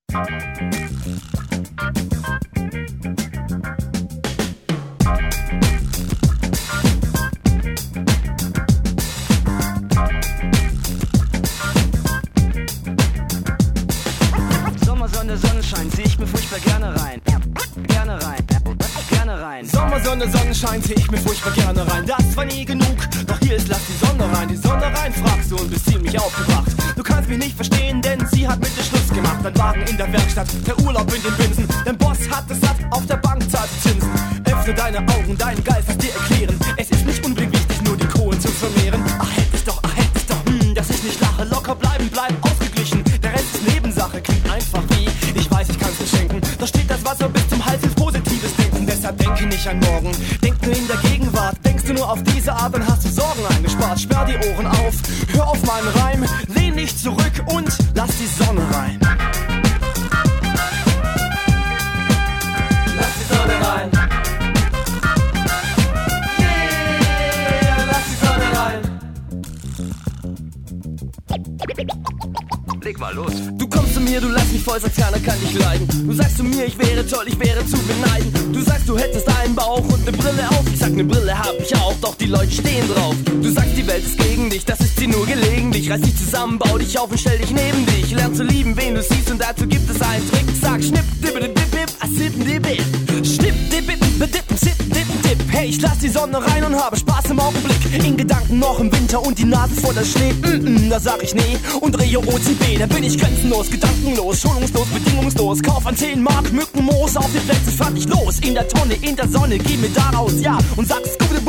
Sonnenschein, zieh ich mir furchtbar gerne rein. Gerne rein, gerne rein. Sommersonne, Sonnenschein, zieh ich mir furchtbar gerne rein. Das war nie genug, doch hier ist, lass die Sonne rein. Die Sonne rein, fragst du und bist ziemlich aufgebracht. Du kannst mich nicht verstehen, denn sie hat mit dir Schluss gemacht. Dein Wagen in der Werkstatt, der Urlaub in den Binsen. Dein Boss hat es satt, auf der Bank zahlt Zinsen. Öffne deine Augen, deinen Geist es dir erklären. Es ist nicht unbedingt wichtig, nur die Kohlen zu vermehren. Ach, hätte ich doch, dass ich nicht lache. Locker bleiben, bleib ausgeglichen. Der Rest ist Nebensache, klingt einfach wie ich weiß, ich kann's dir schenken. Da steht das Wasser bis zum Hals, ins positives Denken. Deshalb denke nicht an morgen, denk nur in der Gegenwart. Denkst du nur auf diese Art, dann hast du Sorgen eingespart. Sperr die Ohren auf, hör auf meinen Reim. Lehn dich zurück und lass die Sonne rein. Lass die Sonne rein. Yeah, lass die Sonne rein. Leg mal los. Du kommst zu mir, du lässt mich voll, sagst keiner kann dich leiden. Du sagst zu mir, ich wäre toll, ich wäre zu beneiden. Du sagst, du hättest einen Bauch und ne Brille auf. Ich sag, ne Brille hab ich auch, doch die Leute stehen drauf. Du sagst, die Welt ist gegen dich, das ist sie nur gelegentlich. Reiß dich zusammen, bau dich auf und stell dich neben dich. Lern zu lieben, wen du siehst und dazu gibt es einen Trick. Sag schnipp, dippe, dip, dip, a sippen, dip, dip. Schnipp, dip, dip, dip, sippen, dip, dip. Hey, ich lass die Sonne rein und habe Spaß im Augenblick. In Gedanken noch im Winter und die Nase voller Schnee. Da sag ich nee und drehe OCB. Da bin ich grenzenlos, gedankenlos, schonungslos, bedingungslos. Kauf an 10 Mark Mückenmoos, auf die Plätze fahr ich los. In der Tonne, in der Sonne, geh mir daraus, ja. Und sag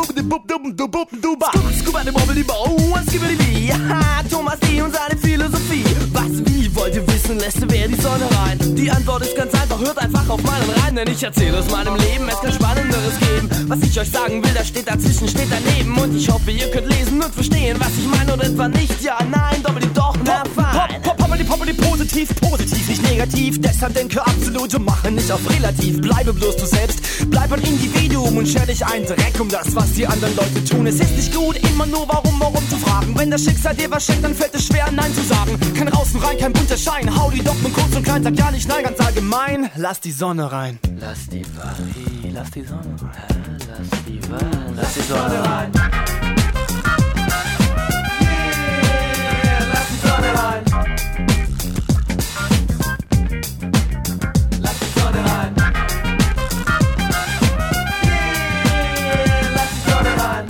Thomas D. und seine Philosophie. Was, wie, wollt ihr wissen, lässt wer die Sonne rein? Die Antwort ist ganz einfach, hört einfach auf meinen Reim. Denn ich erzähle aus meinem Leben, es kann Spannenderes geben. Was ich euch sagen will, das steht dazwischen, steht daneben. Und ich hoffe, ihr könnt lesen und verstehen, was ich meine oder etwa nicht. Ja, nein, doppelt doch, na fein. Poppeli, positiv, nicht negativ. Deshalb denke absolut und mache nicht auf relativ. Bleibe bloß du selbst, bleib ein Individuum und scher dich ein Dreck um das, was die anderen Leute tun. Es ist nicht gut, immer nur warum zu fragen. Wenn das Schicksal dir was schenkt, dann fällt es schwer, Nein zu sagen. Kein Raus und rein, kein bunter Schein. Hau die doch nur kurz und klein, sag ja nicht nein, ganz allgemein. Lass die Sonne rein. Lass die Sonne rein. Lass die Sonne rein. Yeah, lass die Sonne rein. Lass die Sonne rein. Yeah, lass die Sonne rein.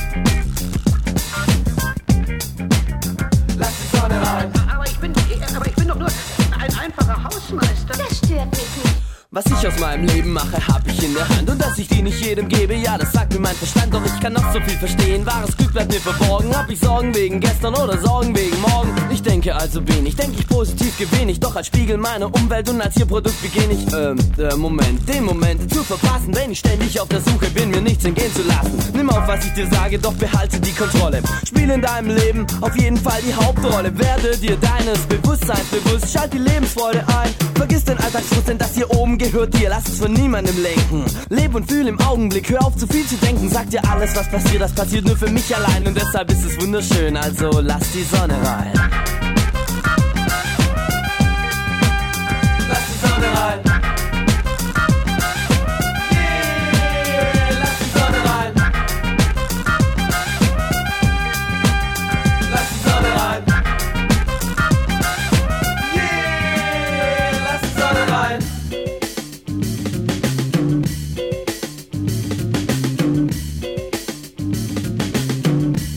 Lass die Sonne rein. Aber ich bin doch nur ein einfacher Hausmeister. Das stört mich nicht. Was ich aus meinem Leben mache, hab ich in der Hand. Und dass ich die nicht jedem gebe, ja, das sagt mir mein Verstand. Doch ich kann noch so viel verstehen, wahres Glück bleibt mir verborgen. Hab ich Sorgen wegen gestern oder Sorgen wegen morgen? Ich denke also wenig, denk ich positiv gewinne ich. Doch als Spiegel meiner Umwelt und als ihr Produkt beginne ich den Moment zu verpassen. Denn ich ständig auf der Suche bin, mir nichts entgehen zu lassen. Nimm auf, was ich dir sage, doch behalte die Kontrolle. Spiel in deinem Leben auf jeden Fall die Hauptrolle. Werde dir deines Bewusstseins bewusst, schalt die Lebensfreude ein. Vergiss den Alltagsfrust, denn das hier oben gehört dir, lass es von niemandem lenken. Leb und fühl im Augenblick, hör auf zu viel zu denken. Sag dir alles, was passiert, das passiert nur für mich allein. Und deshalb ist es wunderschön, also lass die Sonne rein.